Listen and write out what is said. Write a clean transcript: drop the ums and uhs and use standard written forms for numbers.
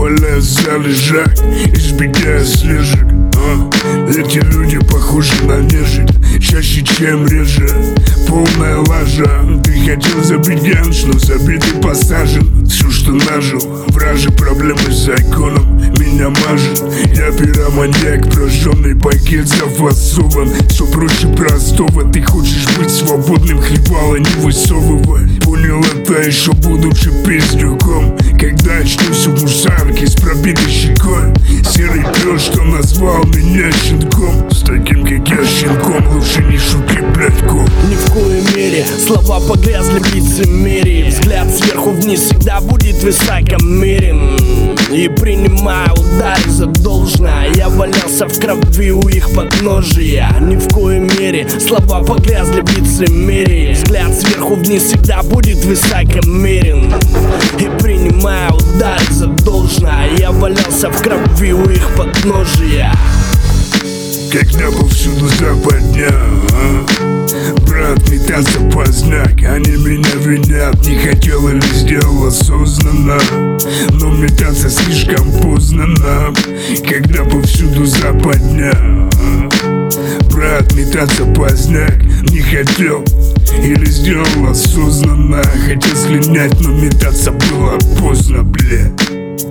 валяя залежак, избегая слежек. Эти люди похожи на нежить, чаще, чем реже. Полная лажа. Ты хотел забить ганш, но забитый посажен. Все, что нажил, вражи проблемы с законом меня мажет. Я пироманьяк, прожженный пакет зафасован. Все проще простого, ты хочешь быть свободным, хлебало не высовывай. Понял это еще будучи пиздюком, когда очнусь в мусорке с пробитой щекой. Серый пес, что назвал меня щенком. С таким, как я, щенком лучше не шути, блядь, ком. Ни в коей мере слова погрязли в лицемерии. Взгляд сверху вниз всегда будет высокомерен. И принимая удары за должное, я валялся в крови у их подножия. Ни в коей мере слова погрязли в лицемерии. Взгляд сверху вниз всегда будет высокомерен. И принимая удары за должное, я валялся в крови у их подножия. Когда повсюду западня, брат, метаться поздняк. Они меня винят, не хотел или сделал осознанно, но метаться слишком поздно нам. Когда повсюду западня, брат, метаться поздняк. Не хотел или сделал осознанно. Хотел слинять, но метаться было поздно, бля.